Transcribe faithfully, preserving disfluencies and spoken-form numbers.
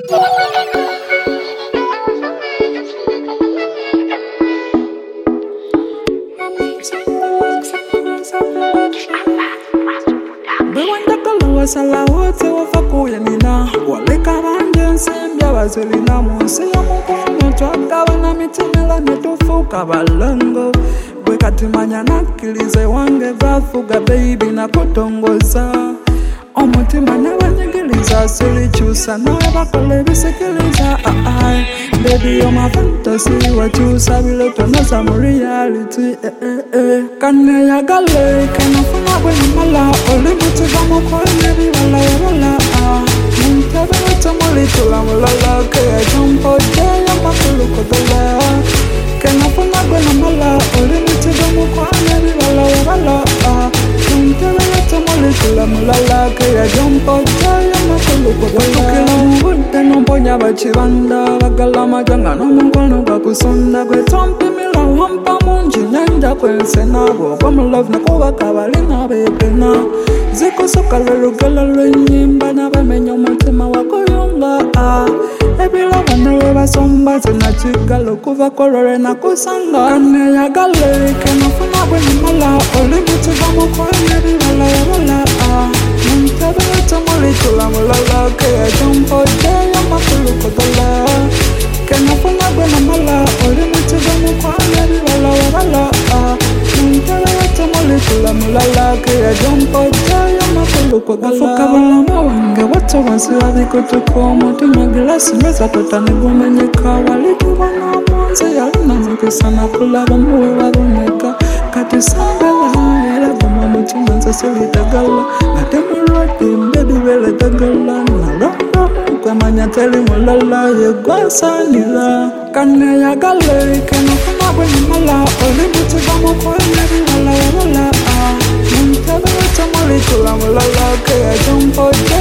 Sala wote wafakuye nina waleka banje nsembya bazilina munsi y'omukono twagaba na mitimela netufuuka balango bwe kati manya nakkirize wange bafuga baby nakutongoza omutima n'abanyigiriza sirikyusa nawe bakola ebisikiriza ai baby you're my fantasy wakyusa bilotonoza mu reality eh, eh, eh. Kaneyagale kanafuna bwe namala oli mutiga mukola ebibala ebala muntebe wetomulitula mulala keyajompo jeyo makulu kodola kanafuna bwe namala oli mutiga mukola ebibala ebala muntebe wetomulitula mulala keyajompo jeyo makulu kodola mubudde nomponya bakibanda bagala amajanga n'omukono gakusonda gwe tompimira wampa mungi nyanja kwensena bw'ogwa mu love nakubaka balina beepena zikusuka lwe lugalo lw'ennyimba n'abamenya omutima wakuyunga ebirabo ne lwe basomba zinakigala okuvako lwe nakusanga kaneyagale kenafuna bwe namala oli mutiga mukola ebibala ebala muntebe wetomulitula mulala keyajompo jeyo makulu kodola kenafuna bwe namala oli mutiga mukola ebibala ebala muntebe wetomulitula mulala keyajompo jeyo makulu kodola afuka bulamu wange wato wansira bikutuka omutima girasi meza totanigumenyeka walikibona omunzi yalina mukisa nakulaba muwe baboneka kati sambala era guma mutima nze silitagala ate mulwadde mbebi beletagala nalonda kwemanya teri mulala yegwasanira kaneyagale kenafuna bwe namala oli mutiga mukola ebibala ebala muntebe wetomulitula mulala keyajompo